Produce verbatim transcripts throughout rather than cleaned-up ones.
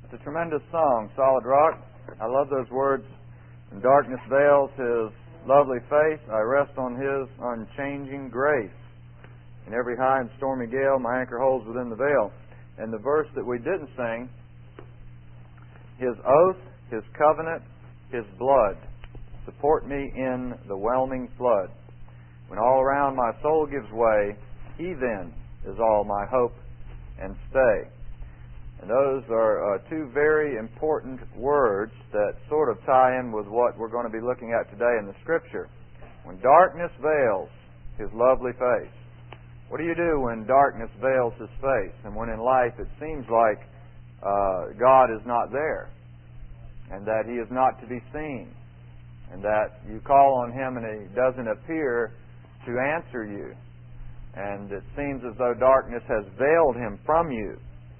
It's a tremendous song, Solid Rock. I love those words. When darkness veils His lovely face, I rest on His unchanging grace. In every high and stormy gale, my anchor holds within the veil. And the verse that we didn't sing, His oath, His covenant, His blood support me in the whelming flood. When all around my soul gives way, He then is all my hope and stay. And those are uh, two very important words that sort of tie in with what we're going to be looking at today in the Scripture. When darkness veils His lovely face. What do you do when darkness veils His face? And when in life it seems like uh, God is not there, and that He is not to be seen, and that you call on Him and He doesn't appear to answer you, and it seems as though darkness has veiled Him from you.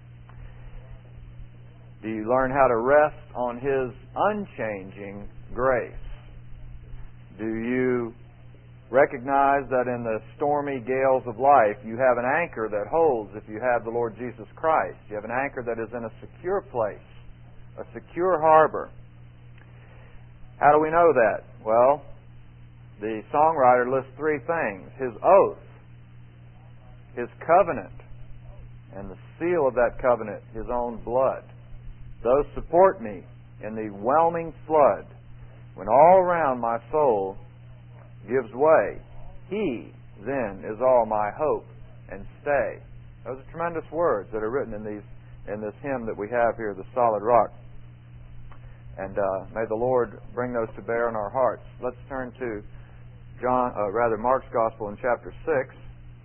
Do you learn how to rest on His unchanging grace? Do you recognize that in the stormy gales of life you have an anchor that holds if you have the Lord Jesus Christ? You have an anchor that is in a secure place, a secure harbor. How do we know that? Well, the songwriter lists three things. His oath, His covenant, and the seal of that covenant, His own blood. Those support me in the whelming flood. When all around my soul gives way, He then is all my hope and stay. Those are tremendous words that are written in these in this hymn that we have here, The Solid Rock. And uh, may the Lord bring those to bear in our hearts. Let's turn to John, uh, rather Mark's Gospel in chapter six.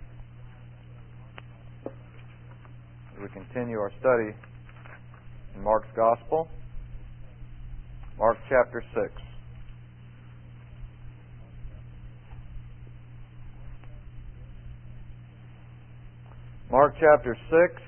As we continue our study in Mark's Gospel, Mark chapter six. Mark chapter six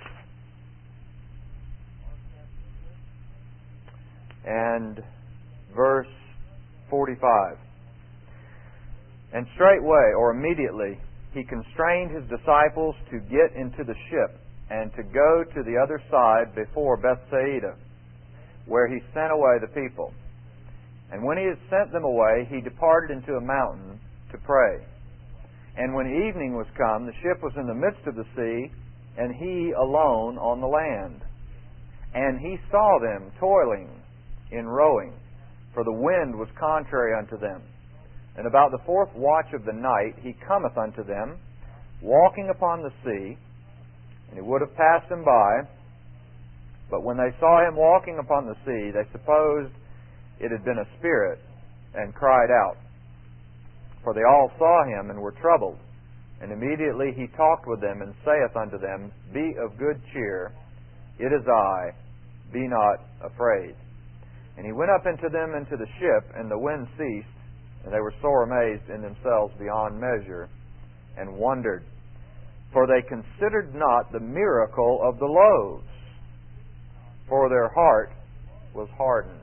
and verse forty-five. And straightway, or immediately, He constrained His disciples to get into the ship and to go to the other side before Bethsaida, where He sent away the people. And when He had sent them away, He departed into a mountain to pray. And when evening was come, the ship was in the midst of the sea, and He alone on the land. And He saw them toiling in rowing, for the wind was contrary unto them. And about the fourth watch of the night He cometh unto them, walking upon the sea, and He would have passed them by. But when they saw Him walking upon the sea, they supposed it had been a spirit, and cried out. For they all saw Him, and were troubled. And immediately He talked with them, and saith unto them, Be of good cheer, it is I, be not afraid. And He went up into them into the ship, and the wind ceased, and they were sore amazed in themselves beyond measure, and wondered. For they considered not the miracle of the loaves, for their heart was hardened.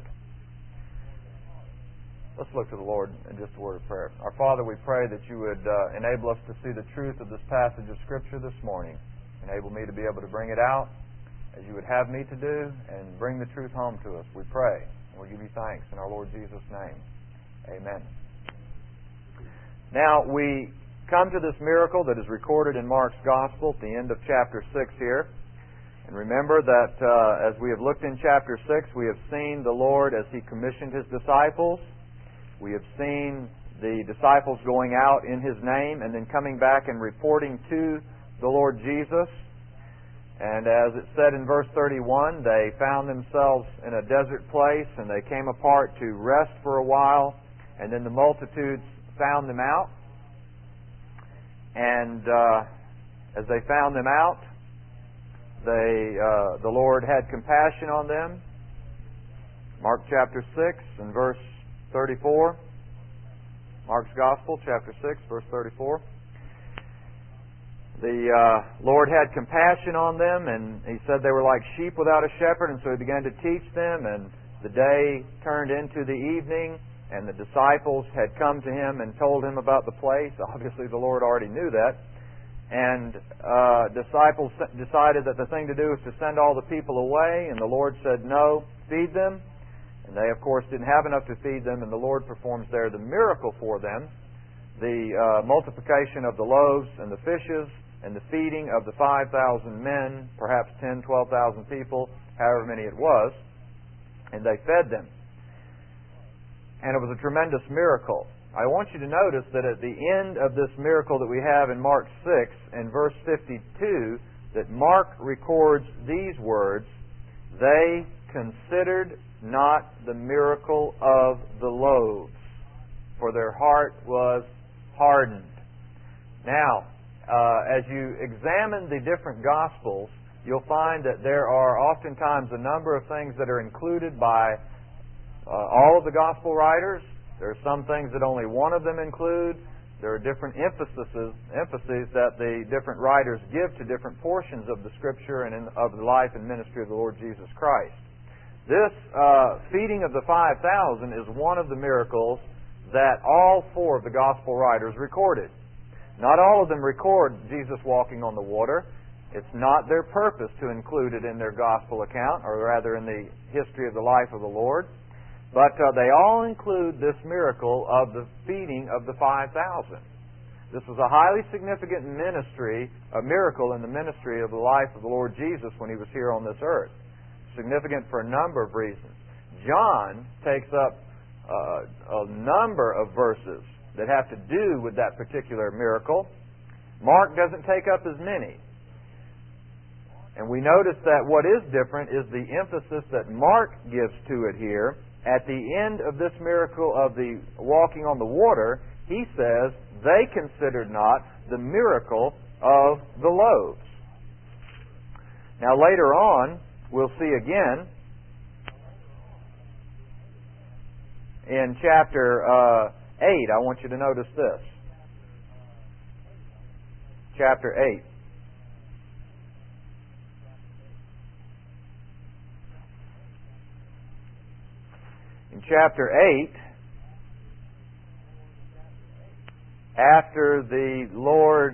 Let's look to the Lord in just a word of prayer. Our Father, we pray that You would uh, enable us to see the truth of this passage of Scripture this morning. Enable me to be able to bring it out as You would have me to do, and bring the truth home to us. We pray, and we give You thanks in our Lord Jesus' name. Amen. Now, we come to this miracle that is recorded in Mark's Gospel at the end of chapter six here. And remember that uh, as we have looked in chapter six, we have seen the Lord as He commissioned His disciples. We have seen the disciples going out in His name and then coming back and reporting to the Lord Jesus. And as it said in verse thirty-one, they found themselves in a desert place, and they came apart to rest for a while, and then the multitudes found them out. And uh, as they found them out, they uh, the Lord had compassion on them. Mark chapter six and verse thirty-four. Mark's Gospel, chapter six, verse thirty-four. The uh, Lord had compassion on them, and He said they were like sheep without a shepherd, and so He began to teach them, and the day turned into the evening, and the disciples had come to Him and told Him about the place. Obviously, the Lord already knew that. and uh, disciples decided that the thing to do was to send all the people away, and the Lord said, no, feed them. And they, of course, didn't have enough to feed them, and the Lord performs there the miracle for them, the uh, multiplication of the loaves and the fishes, and the feeding of the five thousand men, perhaps ten, twelve thousand people, however many it was, and they fed them. And it was a tremendous miracle. I want you to notice that at the end of this miracle that we have in Mark six, in verse fifty-two, that Mark records these words, they considered not the miracle of the loaves, for their heart was hardened. Now, uh, as you examine the different Gospels, you'll find that there are oftentimes a number of things that are included by uh, all of the Gospel writers. There are some things that only one of them include. There are different emphases, emphases that the different writers give to different portions of the Scripture and in, of the life and ministry of the Lord Jesus Christ. This uh, feeding of the five thousand is one of the miracles that all four of the Gospel writers recorded. Not all of them record Jesus walking on the water. It's not their purpose to include it in their Gospel account, or rather in the history of the life of the Lord. But uh, they all include this miracle of the feeding of the five thousand. This was a highly significant ministry, a miracle in the ministry of the life of the Lord Jesus when He was here on this earth. Significant for a number of reasons. John takes up uh, a number of verses that have to do with that particular miracle. Mark doesn't take up as many. And we notice that what is different is the emphasis that Mark gives to it here. At the end of this miracle of the walking on the water, he says, they considered not the miracle of the loaves. Now later on, we'll see again in chapter uh, eight, I want you to notice this. Chapter eight. In chapter eight, after the Lord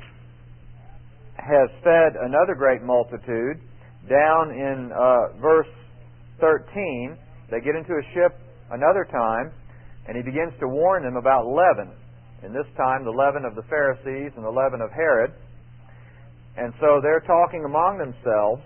has fed another great multitude, down in uh, verse thirteen, they get into a ship another time, and He begins to warn them about leaven. And this time, the leaven of the Pharisees and the leaven of Herod. And so they're talking among themselves.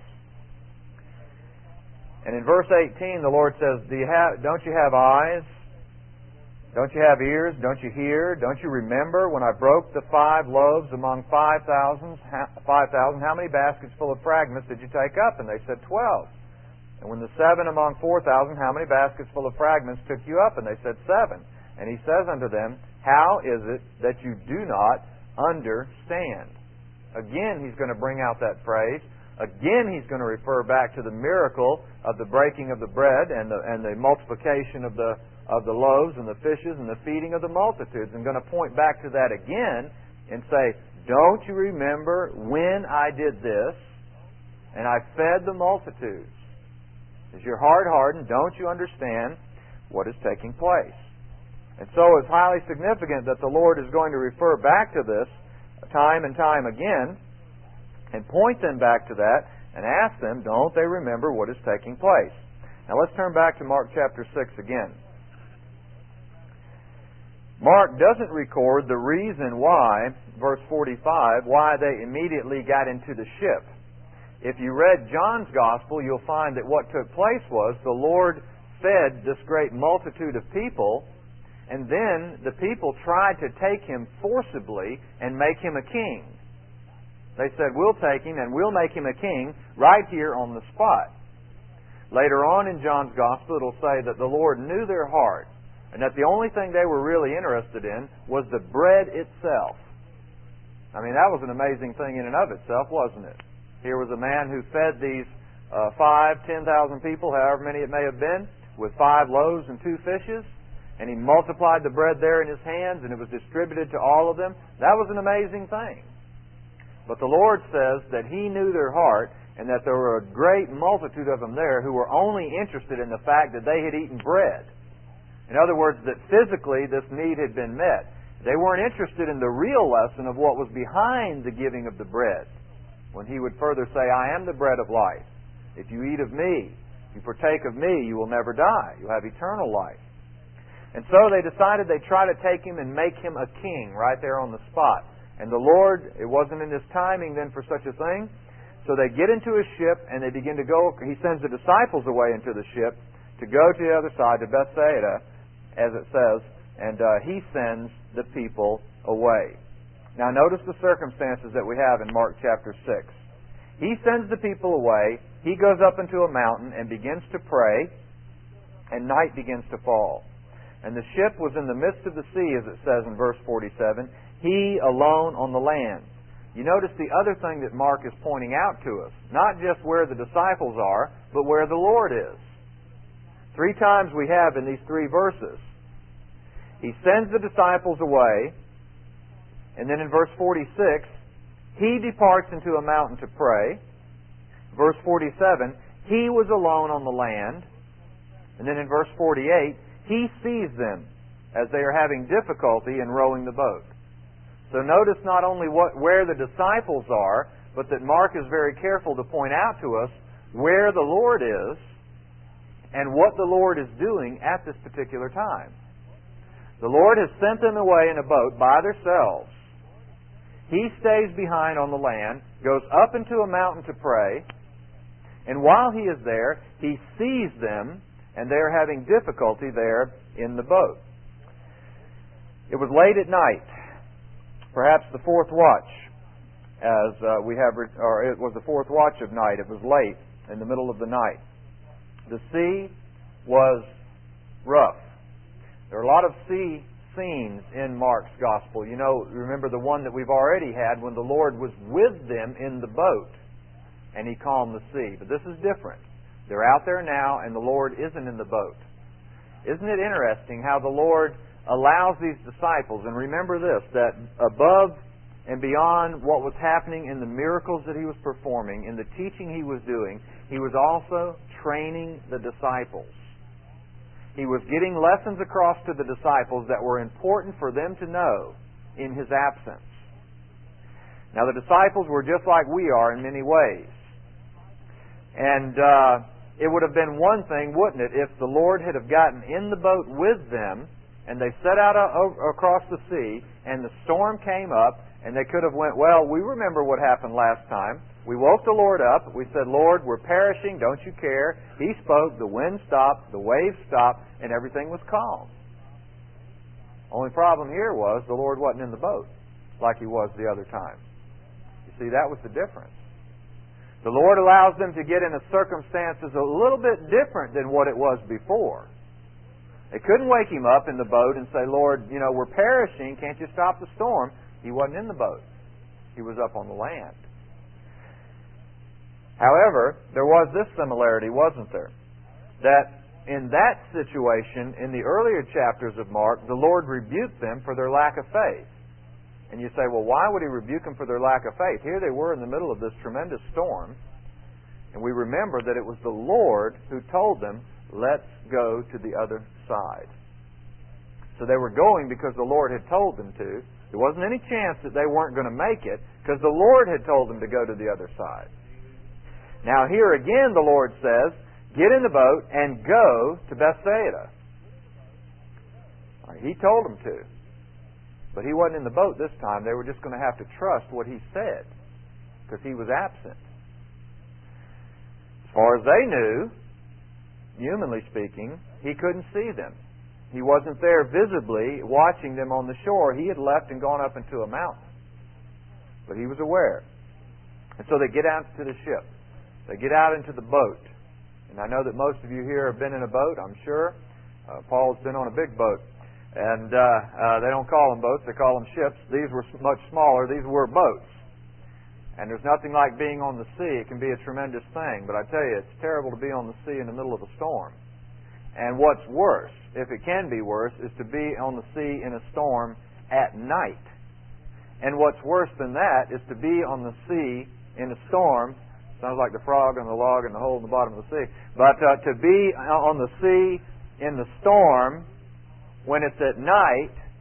And in verse eighteen, the Lord says, Do you have, don't you have eyes? Don't you have ears? Don't you hear? Don't you remember when I broke the five loaves among five thousand? Five thousand? How many baskets full of fragments did you take up? And they said, Twelve. And when the seven among four thousand, how many baskets full of fragments took you up? And they said, Seven. And He says unto them, How is it that you do not understand? Again, He's going to bring out that phrase. Again, He's going to refer back to the miracle of the breaking of the bread and the, and the multiplication of the of the loaves and the fishes and the feeding of the multitudes. I'm going to point back to that again and say, don't you remember when I did this and I fed the multitudes? Is your heart hardened? Don't you understand what is taking place? And so it's highly significant that the Lord is going to refer back to this time and time again and point them back to that and ask them, don't they remember what is taking place? Now let's turn back to Mark chapter six again. Mark doesn't record the reason why, verse forty-five, why they immediately got into the ship. If you read John's Gospel, you'll find that what took place was the Lord fed this great multitude of people, and then the people tried to take Him forcibly and make Him a king. They said, we'll take Him and we'll make Him a king right here on the spot. Later on in John's Gospel, it'll say that the Lord knew their heart, and that the only thing they were really interested in was the bread itself. I mean, that was an amazing thing in and of itself, wasn't it? Here was a man who fed these uh, five, ten thousand people, however many it may have been, with five loaves and two fishes, and He multiplied the bread there in His hands, and it was distributed to all of them. That was an amazing thing. But the Lord says that He knew their heart, and that there were a great multitude of them there who were only interested in the fact that they had eaten bread. In other words, that physically this need had been met. They weren't interested in the real lesson of what was behind the giving of the bread. When He would further say, I am the bread of life. If you eat of me, if you partake of me, you will never die. You'll have eternal life. And so they decided they'd try to take Him and make Him a king right there on the spot. And the Lord, it wasn't in His timing then for such a thing. So they get into a ship and they begin to go. He sends the disciples away into the ship to go to the other side, to Bethsaida, as it says, and uh, He sends the people away. Now notice the circumstances that we have in Mark chapter six. He sends the people away. He goes up into a mountain and begins to pray, and night begins to fall. And the ship was in the midst of the sea, as it says in verse forty-seven, He alone on the land. You notice the other thing that Mark is pointing out to us, not just where the disciples are, but where the Lord is. Three times we have in these three verses. He sends the disciples away, and then in verse forty-six, He departs into a mountain to pray. Verse forty-seven, He was alone on the land. And then in verse forty-eight, He sees them as they are having difficulty in rowing the boat. So notice not only what, where the disciples are, but that Mark is very careful to point out to us where the Lord is and what the Lord is doing at this particular time. The Lord has sent them away in a boat by themselves. He stays behind on the land, goes up into a mountain to pray, and while He is there, He sees them, and they are having difficulty there in the boat. It was late at night, perhaps the fourth watch, as uh, we have, or it was the fourth watch of night. It was late, in the middle of the night. The sea was rough. There are a lot of sea scenes in Mark's Gospel. You know, remember the one that we've already had when the Lord was with them in the boat and He calmed the sea. But this is different. They're out there now and the Lord isn't in the boat. Isn't it interesting how the Lord allows these disciples, and remember this, that above and beyond what was happening in the miracles that He was performing, in the teaching He was doing, He was also training the disciples. He was getting lessons across to the disciples that were important for them to know in His absence. Now the disciples were just like we are in many ways. And uh, it would have been one thing, wouldn't it, if the Lord had have gotten in the boat with them and they set out uh, across the sea and the storm came up and they could have went, well, we remember what happened last time. We woke the Lord up. We said, Lord, we're perishing. Don't you care? He spoke. The wind stopped. The waves stopped. And everything was calm. Only problem here was the Lord wasn't in the boat like He was the other time. You see, that was the difference. The Lord allows them to get into circumstances a little bit different than what it was before. They couldn't wake Him up in the boat and say, Lord, you know, we're perishing. Can't you stop the storm? He wasn't in the boat. He was up on the land. However, there was this similarity, wasn't there? That in that situation, in the earlier chapters of Mark, the Lord rebuked them for their lack of faith. And you say, well, why would He rebuke them for their lack of faith? Here they were in the middle of this tremendous storm, and we remember that it was the Lord who told them, let's go to the other side. So they were going because the Lord had told them to. There wasn't any chance that they weren't going to make it because the Lord had told them to go to the other side. Now here again the Lord says, get in the boat and go to Bethsaida. He told them to. But He wasn't in the boat this time. They were just going to have to trust what He said because He was absent. As far as they knew, humanly speaking, He couldn't see them. He wasn't there visibly watching them on the shore. He had left and gone up into a mountain. But He was aware. And so they get out to the ship. They get out into the boat. And I know that most of you here have been in a boat, I'm sure. Uh, Paul's been on a big boat. And uh, uh, they don't call them boats, they call them ships. These were much smaller. These were boats. And there's nothing like being on the sea. It can be a tremendous thing. But I tell you, it's terrible to be on the sea in the middle of a storm. And what's worse, if it can be worse, is to be on the sea in a storm at night. And what's worse than that is to be on the sea in a storm. Sounds like the frog on the log and the hole in the bottom of the sea. But uh, to be on the sea in the storm when it's at night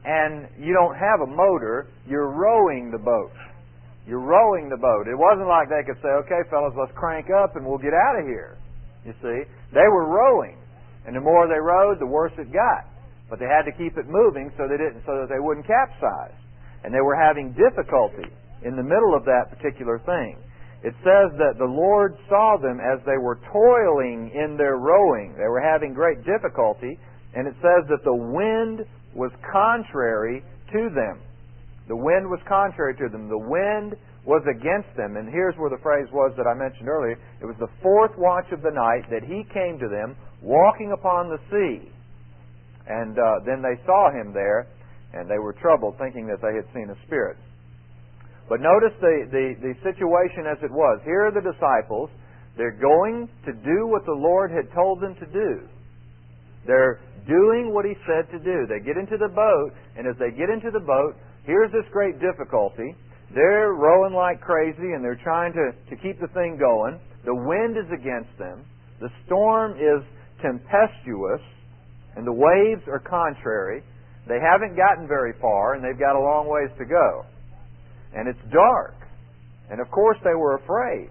and you don't have a motor, you're rowing the boat. You're rowing the boat. It wasn't like they could say, okay, fellas, let's crank up and we'll get out of here. You see? They were rowing. And the more they rowed, the worse it got. But they had to keep it moving so they didn't, so that they wouldn't capsize. And they were having difficulty in the middle of that particular thing. It says that the Lord saw them as they were toiling in their rowing. They were having great difficulty. And it says that the wind was contrary to them. The wind was contrary to them. The wind was against them. And here's where the phrase was that I mentioned earlier. It was the fourth watch of the night that He came to them walking upon the sea. And uh, then they saw Him there, and they were troubled, thinking that they had seen a spirit. But notice the, the, the situation as it was. Here are the disciples. They're going to do what the Lord had told them to do. They're doing what He said to do. They get into the boat, and as they get into the boat, here's this great difficulty. They're rowing like crazy, and they're trying to, to keep the thing going. The wind is against them. The storm is tempestuous, and the waves are contrary. They haven't gotten very far, and they've got a long ways to go. And it's dark. And of course they were afraid.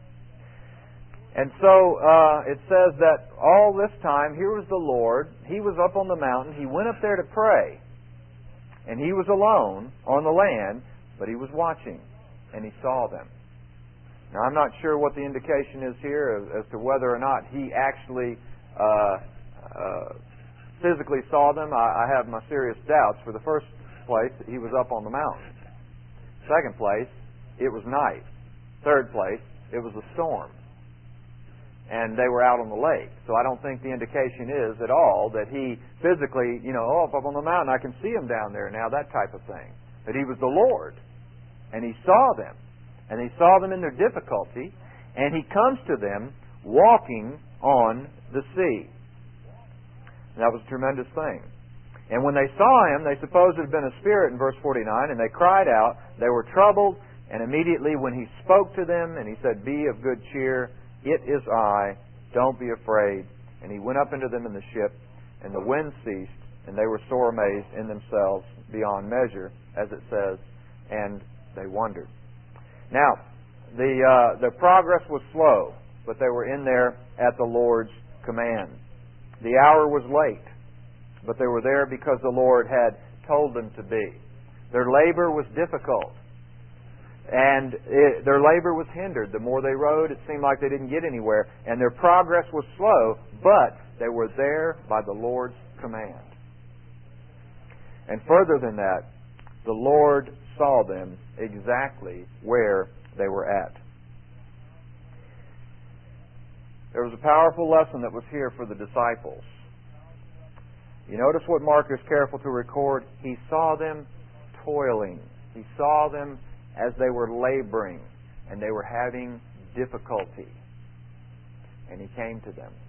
And so uh, it says that all this time, here was the Lord. He was up on the mountain. He went up there to pray. And He was alone on the land, but He was watching, and He saw them. Now, I'm not sure what the indication is here as, as to whether or not He actually uh, uh, physically saw them. I, I have my serious doubts. For the first place, He was up on the mountain. Second place, it was night. Third place, it was a storm. And they were out on the lake. So I don't think the indication is at all that He physically, you know, oh, up on the mountain, I can see Him down there now, that type of thing. But He was the Lord. And He saw them. And He saw them in their difficulty. And He comes to them walking on the sea. And that was a tremendous thing. And when they saw Him, they supposed it had been a spirit in verse forty-nine, and they cried out. They were troubled. And immediately when He spoke to them, and He said, "Be of good cheer, it is I, don't be afraid." And He went up into them in the ship, and the wind ceased, and they were sore amazed in themselves beyond measure, as it says, and they wondered. Now, the uh, the progress was slow, but they were in there at the Lord's command. The hour was late, but they were there because the Lord had told them to be. Their labor was difficult. And it, their labor was hindered. The more they rowed, it seemed like they didn't get anywhere. And their progress was slow, but they were there by the Lord's command. And further than that, the Lord saw them exactly where they were at. There was a powerful lesson that was here for the disciples. You notice what Mark is careful to record. He saw them toiling. He saw them as they were laboring, and they were having difficulty. And He came to them.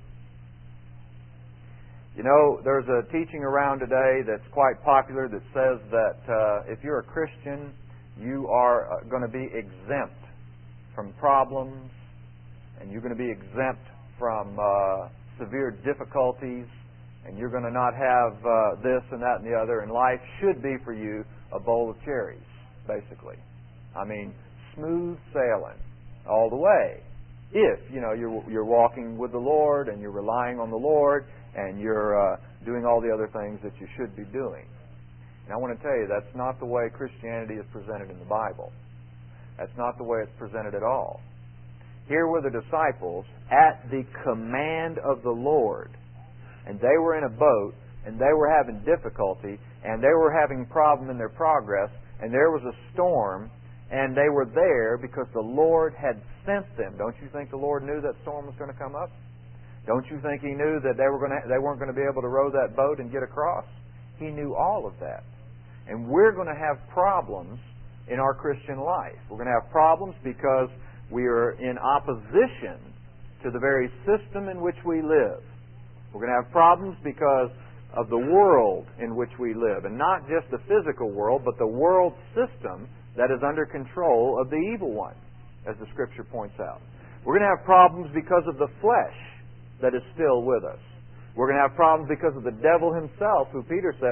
You know, there's a teaching around today that's quite popular that says that uh, if you're a Christian, you are uh, going to be exempt from problems, and you're going to be exempt from uh, severe difficulties, and you're going to not have uh, this and that and the other, and life should be for you a bowl of cherries, basically. I mean, smooth sailing all the way. If, you know, you're, you're walking with the Lord and you're relying on the Lord and you're uh, doing all the other things that you should be doing. And I want to tell you, that's not the way Christianity is presented in the Bible. That's not the way it's presented at all. Here were the disciples at the command of the Lord. And they were in a boat, and they were having difficulty, and they were having a problem in their progress, and there was a storm, and they were there because the Lord had sent them. Don't you think the Lord knew that storm was going to come up? Don't you think He knew that they were going to, they weren't going to be able to row that boat and get across? He knew all of that. And we're going to have problems in our Christian life. We're going to have problems because we are in opposition to the very system in which we live. We're going to have problems because of the world in which we live. And not just the physical world, but the world system that is under control of the evil one, as the Scripture points out. We're going to have problems because of the flesh that is still with us. We're going to have problems because of the devil himself, who Peter says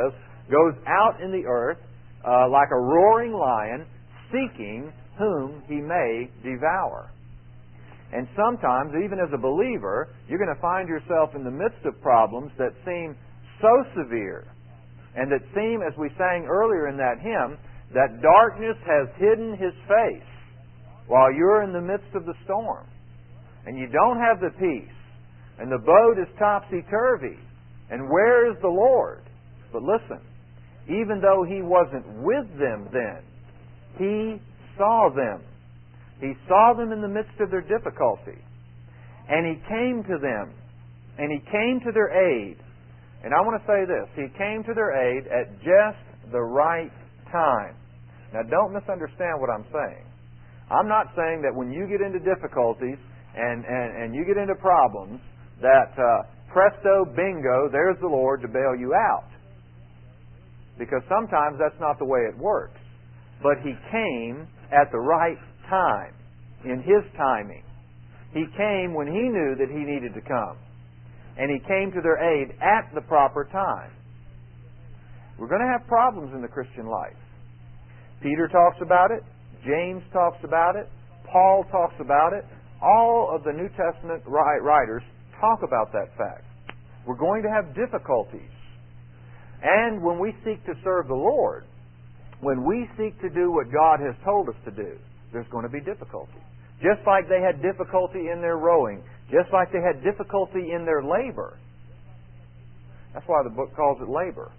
goes out in the earth uh, like a roaring lion, seeking whom he may devour. And sometimes, even as a believer, you're going to find yourself in the midst of problems that seem so severe, and that seem, as we sang earlier in that hymn, that darkness has hidden His face while you're in the midst of the storm. And you don't have the peace, and the boat is topsy-turvy. And where is the Lord? But listen, even though He wasn't with them then, He saw them. He saw them in the midst of their difficulty. And He came to them. And He came to their aid. And I want to say this. He came to their aid at just the right time. Now, don't misunderstand what I'm saying. I'm not saying that when you get into difficulties and, and, and you get into problems that uh, presto, bingo, there's the Lord to bail you out. Because sometimes that's not the way it works. But He came at the right time, in His timing. He came when He knew that He needed to come. And He came to their aid at the proper time. We're going to have problems in the Christian life. Peter talks about it. James talks about it. Paul talks about it. All of the New Testament writers talk about that fact. We're going to have difficulties. And when we seek to serve the Lord, when we seek to do what God has told us to do, there's going to be difficulty. Just like they had difficulty in their rowing. Just like they had difficulty in their labor. That's why the book calls it labor.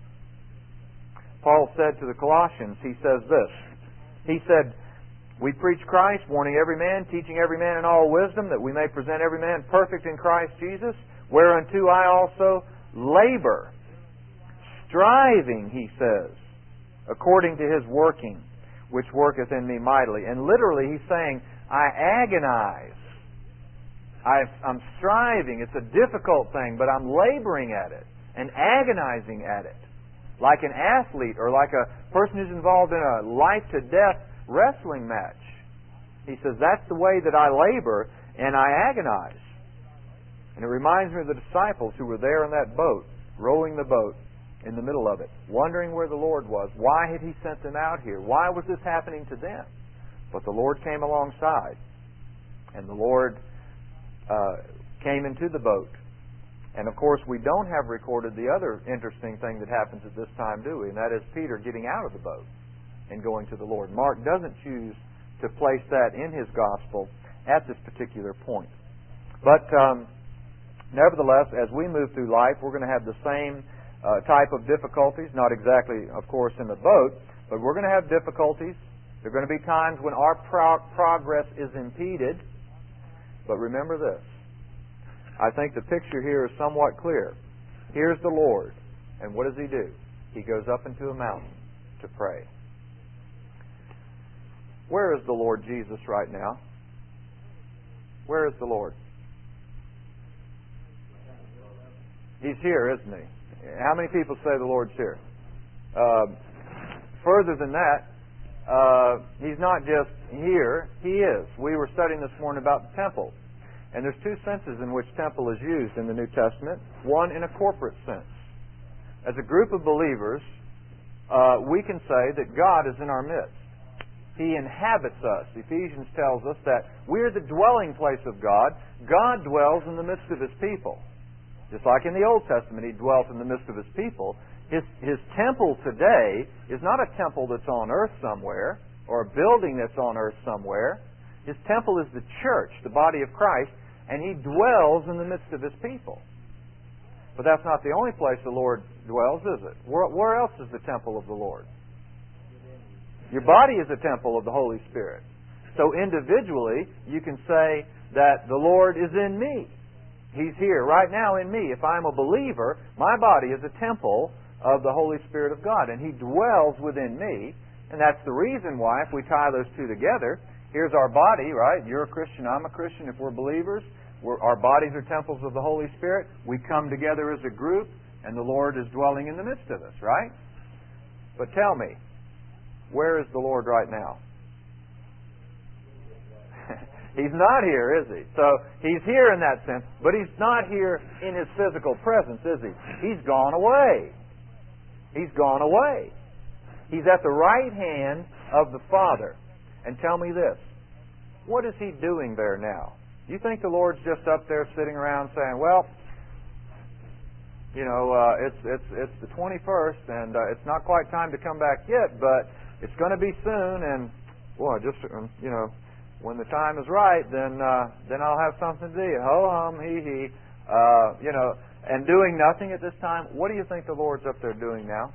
Paul said to the Colossians, he says this. He said, "We preach Christ, warning every man, teaching every man in all wisdom, that we may present every man perfect in Christ Jesus, whereunto I also labor, striving," he says, "according to His working, which worketh in me mightily." And literally he's saying, I agonize. I, I'm striving. It's a difficult thing, but I'm laboring at it and agonizing at it. Like an athlete or like a person who's involved in a life-to-death wrestling match. He says, that's the way that I labor and I agonize. And it reminds me of the disciples who were there in that boat, rowing the boat in the middle of it, wondering where the Lord was. Why had He sent them out here? Why was this happening to them? But the Lord came alongside, and the Lord uh, came into the boat. And of course, we don't have recorded the other interesting thing that happens at this time, do we? And that is Peter getting out of the boat and going to the Lord. Mark doesn't choose to place that in his gospel at this particular point. But um, nevertheless, as we move through life, we're going to have the same uh, type of difficulties. Not exactly, of course, in the boat, but we're going to have difficulties. There are going to be times when our pro- progress is impeded. But remember this. I think the picture here is somewhat clear. Here's the Lord. And what does He do? He goes up into a mountain to pray. Where is the Lord Jesus right now? Where is the Lord? He's here, isn't He? How many people say the Lord's here? Uh, further than that, uh, He's not just here. He is. We were studying this morning about the temple. And there's two senses in which temple is used in the New Testament. One in a corporate sense. As a group of believers, uh, we can say that God is in our midst. He inhabits us. Ephesians tells us that we're the dwelling place of God. God dwells in the midst of His people. Just like in the Old Testament, He dwelt in the midst of His people. His, his temple today is not a temple that's on earth somewhere, or a building that's on earth somewhere. His temple is the church, the body of Christ, and He dwells in the midst of His people. But that's not the only place the Lord dwells, is it? Where, where else is the temple of the Lord? Your body is a temple of the Holy Spirit. So individually, you can say that the Lord is in me. He's here right now in me. If I'm a believer, my body is a temple of the Holy Spirit of God, and He dwells within me. And that's the reason why, if we tie those two together, here's our body, right? You're a Christian, I'm a Christian. If we're believers, we're, our bodies are temples of the Holy Spirit. We come together as a group, and the Lord is dwelling in the midst of us, right? But tell me, where is the Lord right now? He's not here, is He? So He's here in that sense, but He's not here in His physical presence, is He? He's gone away. He's gone away. He's at the right hand of the Father. And tell me this, what is He doing there now? Do you think the Lord's just up there sitting around saying, well, you know, uh, it's it's it's the twenty-first, and uh, it's not quite time to come back yet, but it's going to be soon, and boy, just um, you know, when the time is right, then uh, then I'll have something to do. Ho hum, hee hee, uh, you know, and doing nothing at this time. What do you think the Lord's up there doing now?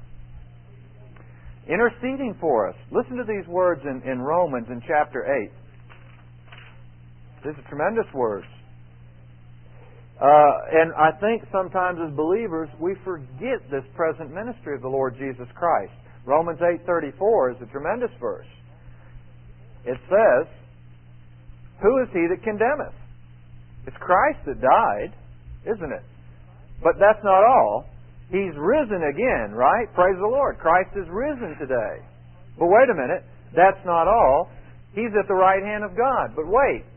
Interceding for us. Listen to these words in, in Romans in chapter eight. These are tremendous words. Uh, and I think sometimes as believers we forget this present ministry of the Lord Jesus Christ. Romans eight thirty-four is a tremendous verse. It says, "Who is he that condemneth? It's Christ that died, isn't it? But that's not all. He's risen again, right? Praise the Lord. Christ is risen today. But wait a minute. That's not all. He's at the right hand of God. But wait.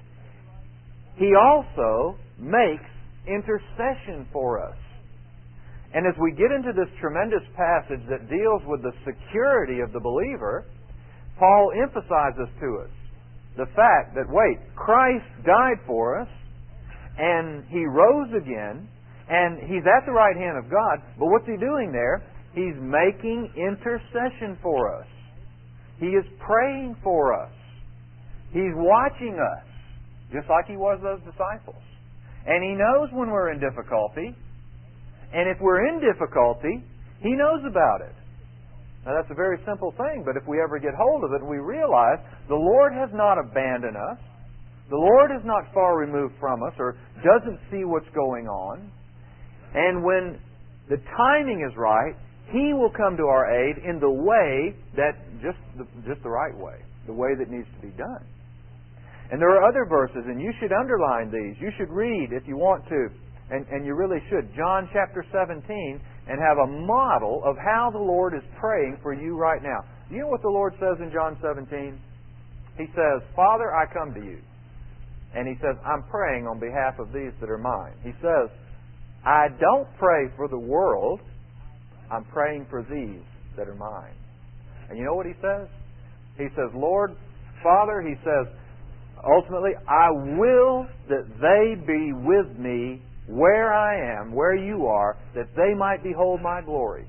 He also makes intercession for us." And as we get into this tremendous passage that deals with the security of the believer, Paul emphasizes to us the fact that, wait, Christ died for us, and He rose again, and He's at the right hand of God, but what's He doing there? He's making intercession for us. He is praying for us. He's watching us, just like He was those disciples. And He knows when we're in difficulty. And if we're in difficulty, He knows about it. Now that's a very simple thing, but if we ever get hold of it and we realize the Lord has not abandoned us, the Lord is not far removed from us or doesn't see what's going on, and when the timing is right, He will come to our aid in the way that, just the, just the right way, the way that needs to be done. And there are other verses, and you should underline these. You should read, if you want to, and, and you really should, John chapter seventeen, and have a model of how the Lord is praying for you right now. Do you know what the Lord says in John seventeen? He says, "Father, I come to you." And He says, "I'm praying on behalf of these that are mine." He says, "I don't pray for the world. I'm praying for these that are mine." And you know what He says? He says, "Lord, Father," He says, ultimately, "I will that they be with me where I am, where you are, that they might behold my glory."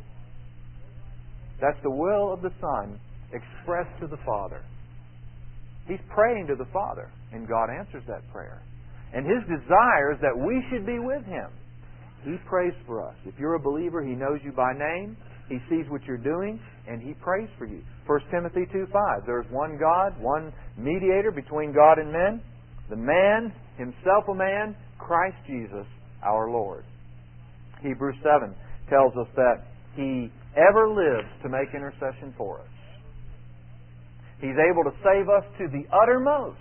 That's the will of the Son expressed to the Father. He's praying to the Father, and God answers that prayer. And His desire is that we should be with Him. He prays for us. If you're a believer, He knows you by name. He sees what you're doing, and He prays for you. First Timothy two five, there's one God, one mediator between God and men, the man, Himself a man, Christ Jesus, our Lord. Hebrews seven tells us that He ever lives to make intercession for us. He's able to save us to the uttermost.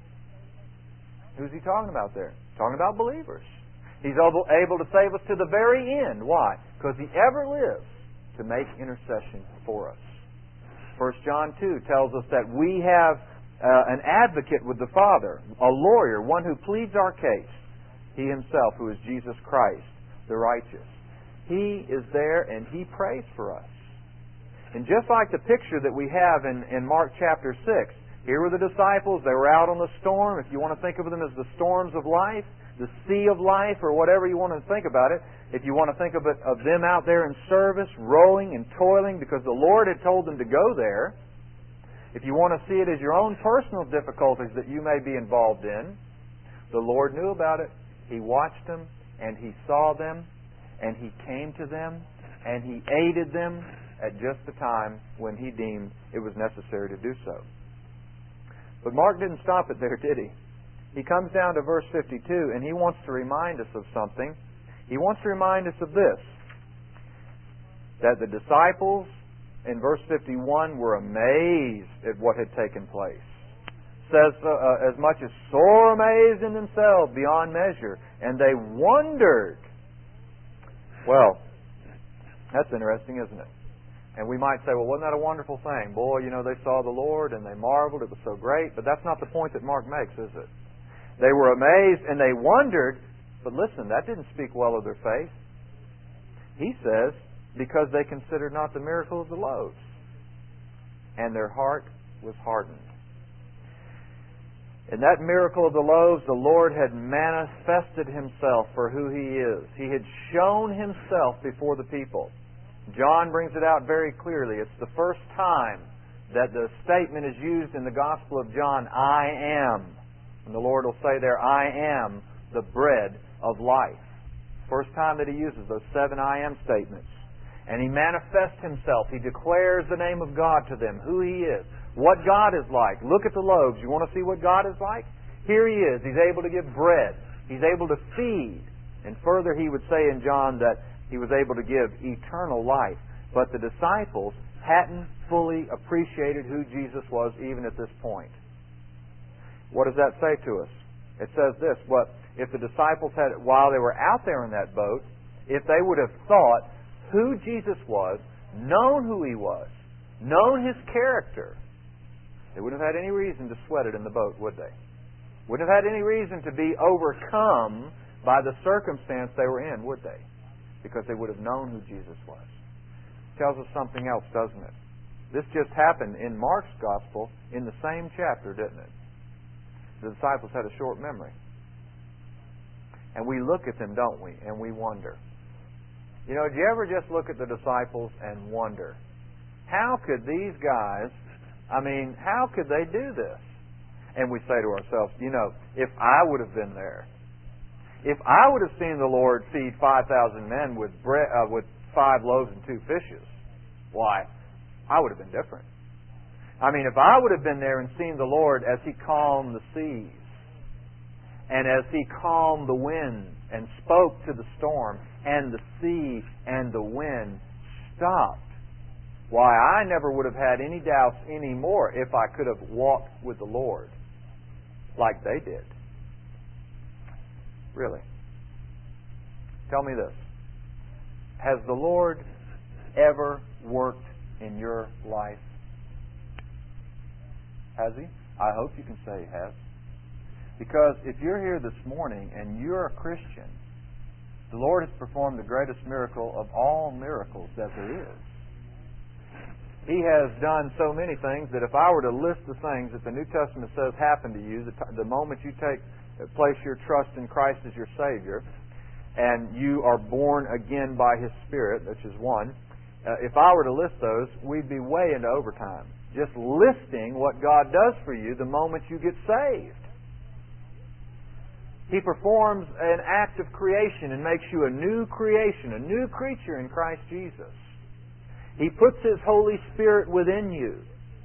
Who's He talking about there? Talking about believers. He's able, able to save us to the very end. Why? Because He ever lives to make intercession for us. First John two tells us that we have uh, an advocate with the Father, a lawyer, one who pleads our case. He Himself, who is Jesus Christ, the righteous. He is there and He prays for us. And just like the picture that we have in, in Mark chapter six, here were the disciples, they were out on the storm. If you want to think of them as the storms of life, the sea of life, or whatever you want to think about it, if you want to think of it, of them out there in service, rowing and toiling because the Lord had told them to go there, if you want to see it as your own personal difficulties that you may be involved in, the Lord knew about it. He watched them, and He saw them, and He came to them, and He aided them at just the time when He deemed it was necessary to do so. But Mark didn't stop it there, did he? He comes down to verse fifty-two, and he wants to remind us of something. He wants to remind us of this, that the disciples in verse fifty-one were amazed at what had taken place. It says uh, as much as sore amazed in themselves beyond measure, and they wondered. Well, that's interesting, isn't it? And we might say, well, wasn't that a wonderful thing? Boy, you know, they saw the Lord and they marveled. It was so great. But that's not the point that Mark makes, is it? They were amazed and they wondered. But listen, that didn't speak well of their faith. He says, because they considered not the miracle of the loaves, and their heart was hardened. In that miracle of the loaves, the Lord had manifested Himself for who He is. He had shown Himself before the people. John brings it out very clearly. It's the first time that the statement is used in the Gospel of John, I am. And the Lord will say there, I am the bread of life. First time that He uses those seven I am statements. And He manifests Himself. He declares the name of God to them, who He is, what God is like. Look at the loaves. You want to see what God is like? Here He is. He's able to give bread. He's able to feed. And further, He would say in John that He was able to give eternal life. But the disciples hadn't fully appreciated who Jesus was even at this point. What does that say to us? It says this, what if the disciples had, while they were out there in that boat, if they would have thought who Jesus was, known who He was, known His character, they wouldn't have had any reason to sweat it in the boat, would they? Wouldn't have had any reason to be overcome by the circumstance they were in, would they? Because they would have known who Jesus was. Tells us something else, doesn't it? This just happened in Mark's Gospel in the same chapter, didn't it? The disciples had a short memory. And we look at them, don't we? And we wonder. You know, do you ever just look at the disciples and wonder, how could these guys, I mean, how could they do this? And we say to ourselves, you know, if I would have been there, if I would have seen the Lord feed five thousand men with bread, uh, with five loaves and two fishes, why, I would have been different. I mean, if I would have been there and seen the Lord as He calmed the seas, and as He calmed the wind and spoke to the storm, and the sea and the wind stopped, why, I never would have had any doubts anymore if I could have walked with the Lord like they did. Really. Tell me this. Has the Lord ever worked in your life? Has He? I hope you can say He has. Because if you're here this morning and you're a Christian, the Lord has performed the greatest miracle of all miracles that there is. He has done so many things that if I were to list the things that the New Testament says happen to you the, t- the moment you take place your trust in Christ as your Savior, and you are born again by His Spirit, which is one, uh, if I were to list those, we'd be way into overtime. Just listing what God does for you the moment you get saved. He performs an act of creation and makes you a new creation, a new creature in Christ Jesus. He puts His Holy Spirit within you.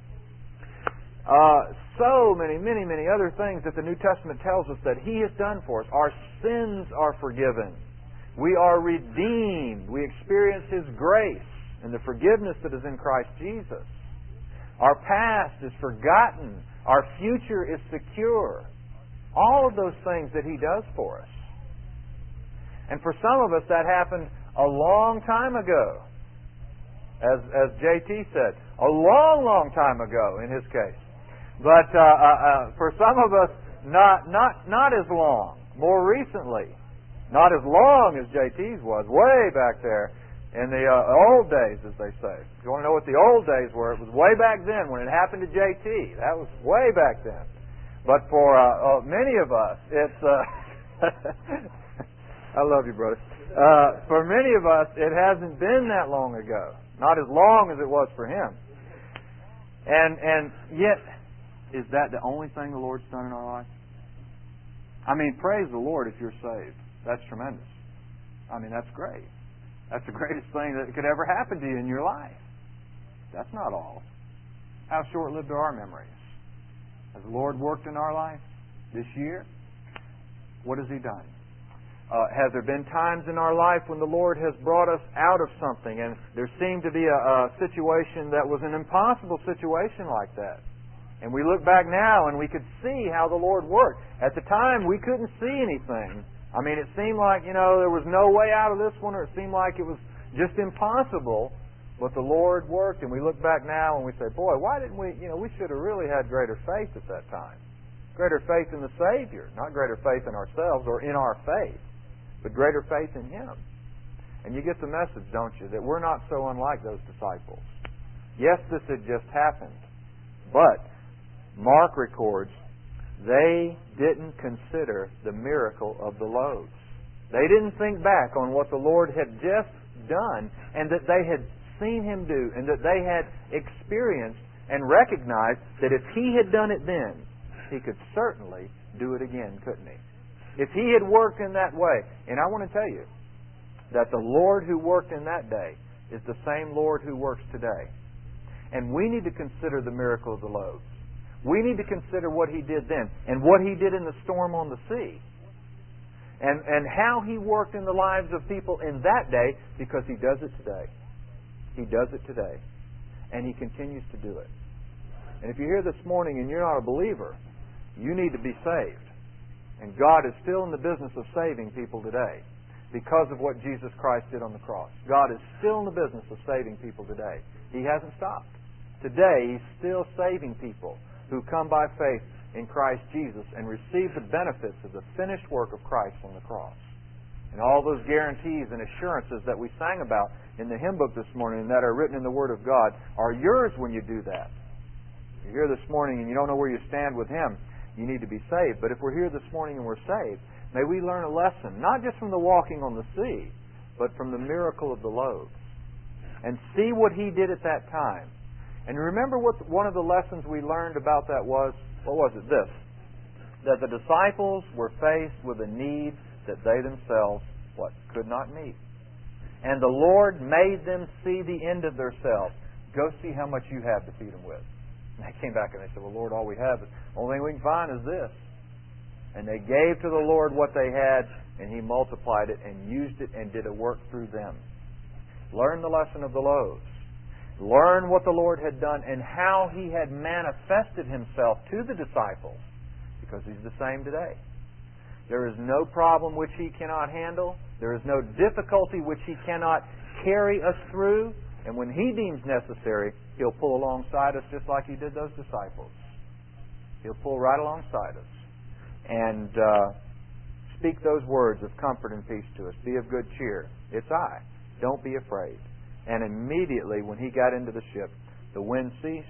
Uh, so many, many, many other things that the New Testament tells us that He has done for us. Our sins are forgiven. We are redeemed. We experience His grace and the forgiveness that is in Christ Jesus. Our past is forgotten. Our future is secure. All of those things that He does for us. And for some of us, that happened a long time ago. As as J T said, a long, long time ago in his case. But uh, uh, uh, for some of us, not not not as long. More recently, not as long as J T's was. Way back there in the uh, old days, as they say. If you want to know what the old days were, it was way back then when it happened to J T. That was way back then. But for uh, uh, many of us, it's... Uh, I love you, brother. Uh, for many of us, it hasn't been that long ago. Not as long as it was for him. And and yet, is that the only thing the Lord's done in our life? I mean, praise the Lord if you're saved. That's tremendous. I mean, that's great. That's the greatest thing that could ever happen to you in your life. That's not all. How short-lived are our memories? Has the Lord worked in our life this year? What has He done? Uh, has there been times in our life when the Lord has brought us out of something and there seemed to be a, a situation that was an impossible situation like that? And we look back now and we could see how the Lord worked. At the time, we couldn't see anything. I mean, it seemed like, you know, there was no way out of this one, or it seemed like it was just impossible. But the Lord worked, and we look back now and we say, boy, why didn't we, you know, we should have really had greater faith at that time. Greater faith in the Savior, not greater faith in ourselves or in our faith, but greater faith in Him. And you get the message, don't you, that we're not so unlike those disciples. Yes, this had just happened, but Mark records they didn't consider the miracle of the loaves. They didn't think back on what the Lord had just done and that they had seen Him do and that they had experienced and recognized that if He had done it then, He could certainly do it again, couldn't He? If He had worked in that way. And I want to tell you that the Lord who worked in that day is the same Lord who works today. And we need to consider the miracle of the loaves. We need to consider what He did then and what He did in the storm on the sea. And, and how He worked in the lives of people in that day, because He does it today. He does it today. And He continues to do it. And if you're here this morning and you're not a believer, you need to be saved. And God is still in the business of saving people today because of what Jesus Christ did on the cross. God is still in the business of saving people today. He hasn't stopped. Today, He's still saving people who come by faith in Christ Jesus and receive the benefits of the finished work of Christ on the cross. And all those guarantees and assurances that we sang about in the hymn book this morning and that are written in the Word of God are yours when you do that. If you're here this morning and you don't know where you stand with Him, you need to be saved. But if we're here this morning and we're saved, may we learn a lesson, not just from the walking on the sea, but from the miracle of the loaves. And see what He did at that time. And remember what one of the lessons we learned about that was? What was it? This. That the disciples were faced with a need that they themselves, what? Could not meet. And the Lord made them see the end of themselves. Go see how much you have to feed them with. And they came back and they said, well, Lord, all we have is, the only thing we can find is this. And they gave to the Lord what they had, and He multiplied it and used it and did a work through them. Learn the lesson of the loaves. Learn what the Lord had done and how He had manifested Himself to the disciples, because He's the same today. There is no problem which He cannot handle. There is no difficulty which He cannot carry us through. And when He deems necessary, He'll pull alongside us just like He did those disciples. He'll pull right alongside us and uh, speak those words of comfort and peace to us. Be of good cheer. It's I. Don't be afraid. And immediately when He got into the ship, the wind ceased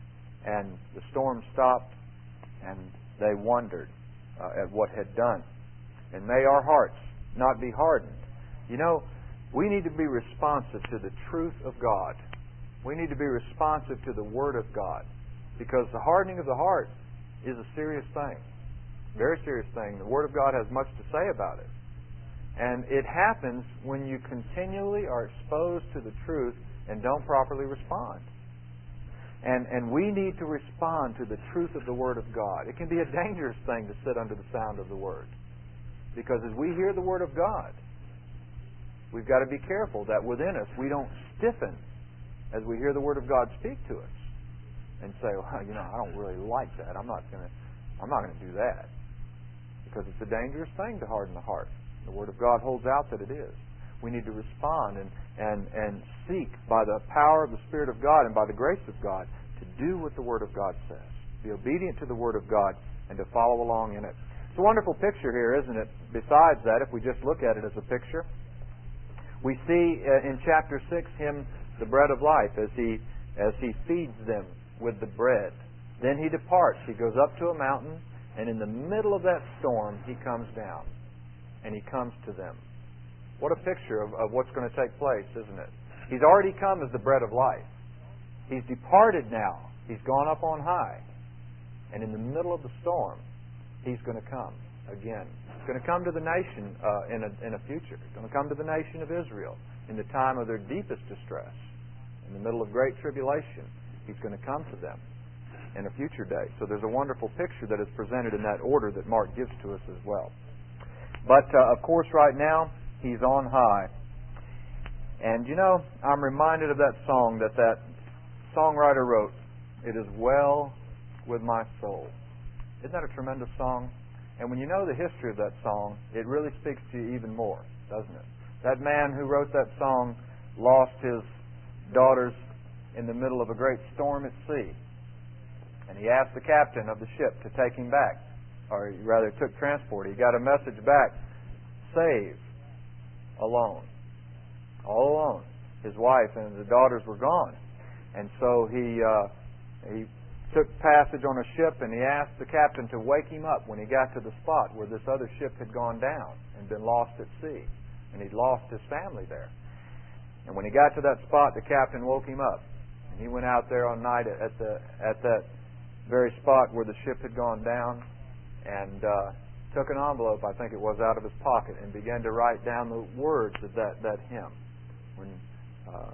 and the storm stopped, and they wondered uh, at what had done. And may our hearts not be hardened. You know, we need to be responsive to the truth of God. We need to be responsive to the Word of God, because the hardening of the heart is a serious thing. Very serious thing. The Word of God has much to say about it. And it happens when you continually are exposed to the truth and don't properly respond. And and we need to respond to the truth of the Word of God. It can be a dangerous thing to sit under the sound of the Word. Because as we hear the Word of God, we've got to be careful that within us we don't stiffen as we hear the Word of God speak to us and say, well, you know, I don't really like that. I'm not going to I'm not going to do that. Because it's a dangerous thing to harden the heart. The Word of God holds out that it is. We need to respond and, and, and seek by the power of the Spirit of God and by the grace of God to do what the Word of God says. Be obedient to the Word of God and to follow along in it. It's a wonderful picture here, isn't it? Besides that, if we just look at it as a picture, we see uh, in chapter six Him, the bread of life, as He as He feeds them with the bread. Then He departs. He goes up to a mountain, and in the middle of that storm, He comes down. And He comes to them. What a picture of, of what's going to take place, isn't it? He's already come as the bread of life. He's departed now. He's gone up on high. And in the middle of the storm, He's going to come again. He's going to come to the nation uh, in, a, in a future. He's going to come to the nation of Israel in the time of their deepest distress. In the middle of great tribulation, He's going to come to them in a future day. So there's a wonderful picture that is presented in that order that Mark gives to us as well. But, uh, of course, right now, He's on high. And, you know, I'm reminded of that song that that songwriter wrote, "It is well with my soul." Isn't that a tremendous song? And when you know the history of that song, it really speaks to you even more, doesn't it? That man who wrote that song lost his daughters in the middle of a great storm at sea. And he asked the captain of the ship to take him back. Or rather, took transport. He got a message back, save, alone. all alone. His wife and the daughters were gone. And so he uh, he took passage on a ship, and he asked the captain to wake him up when he got to the spot where this other ship had gone down and been lost at sea. And he'd lost his family there. And when he got to that spot, the captain woke him up. And he went out there on night at the at that very spot where the ship had gone down, and uh, took an envelope, I think it was, out of his pocket, and began to write down the words of that, that hymn. When uh,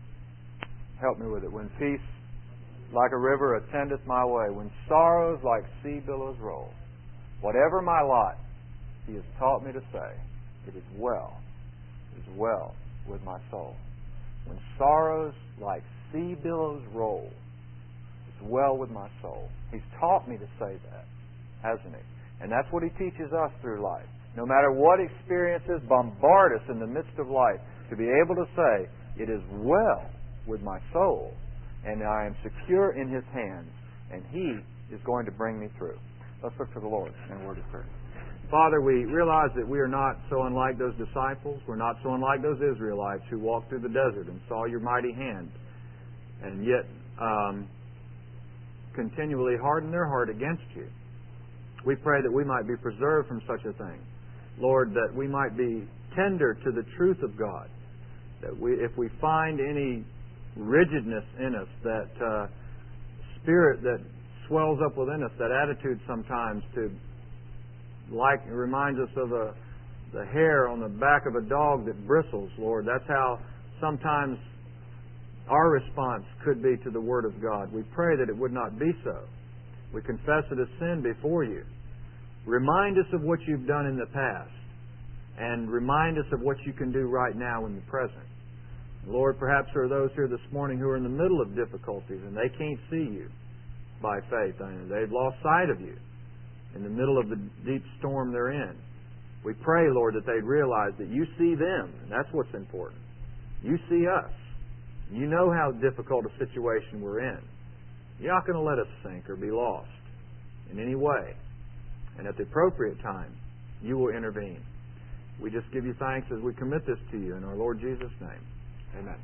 help me with it. When peace like a river attendeth my way, when sorrows like sea billows roll, whatever my lot, He has taught me to say, it is well, it is well with my soul. When sorrows like sea billows roll, it's well with my soul. He's taught me to say that, hasn't He? And that's what He teaches us through life. No matter what experiences bombard us in the midst of life, to be able to say, it is well with my soul, and I am secure in His hands, and He is going to bring me through. Let's look to the Lord in a word of prayer. Father, we realize that we are not so unlike those disciples. We're not so unlike those Israelites who walked through the desert and saw Your mighty hand, and yet um, continually hardened their heart against You. We pray that we might be preserved from such a thing. Lord, that we might be tender to the truth of God. That we, if we find any rigidness in us, that uh, spirit that swells up within us, that attitude sometimes to, like, it reminds us of a, the hair on the back of a dog that bristles, Lord. That's how sometimes our response could be to the Word of God. We pray that it would not be so. We confess it as sin before You. Remind us of what You've done in the past, and remind us of what You can do right now in the present. Lord, perhaps there are those here this morning who are in the middle of difficulties and they can't see You by faith. I mean, they've lost sight of You in the middle of the deep storm they're in. We pray, Lord, that they'd realize that You see them, and that's what's important. You see us. You know how difficult a situation we're in. You're not going to let us sink or be lost in any way. And at the appropriate time, You will intervene. We just give You thanks as we commit this to You in our Lord Jesus' name. Amen.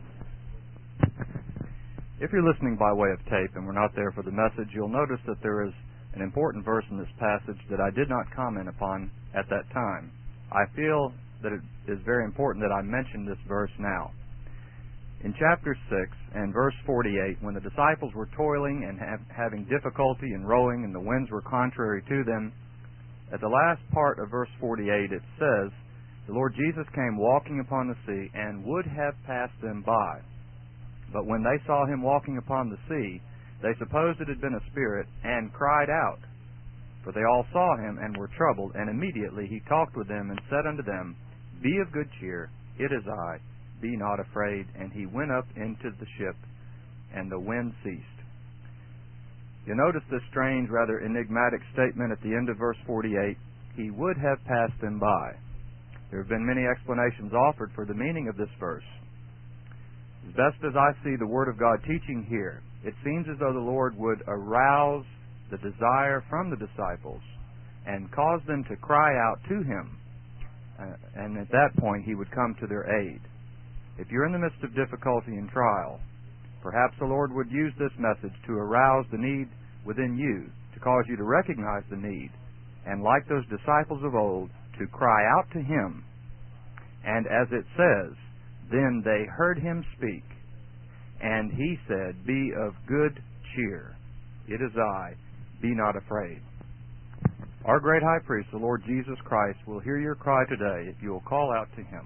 If you're listening by way of tape and we're not there for the message, you'll notice that there is an important verse in this passage that I did not comment upon at that time. I feel that it is very important that I mention this verse now. In chapter six and verse forty-eight, when the disciples were toiling and have, having difficulty in rowing and the winds were contrary to them, at the last part of verse forty-eight it says, the Lord Jesus came walking upon the sea and would have passed them by. But when they saw Him walking upon the sea, they supposed it had been a spirit and cried out. For they all saw Him and were troubled, and immediately He talked with them and said unto them, Be of good cheer, it is I, be not afraid. And He went up into the ship, and the wind ceased. You notice this strange, rather enigmatic statement at the end of verse forty-eight, He would have passed them by. There have been many explanations offered for the meaning of this verse. As best as I see the Word of God teaching here, it seems as though the Lord would arouse the desire from the disciples and cause them to cry out to Him. Uh, and at that point, He would come to their aid. If you're in the midst of difficulty and trial, perhaps the Lord would use this message to arouse the need within you, to cause you to recognize the need, and like those disciples of old, to cry out to Him. And as it says, then they heard Him speak, and He said, Be of good cheer. It is I. Be not afraid. Our great high priest, the Lord Jesus Christ, will hear your cry today if you will call out to Him.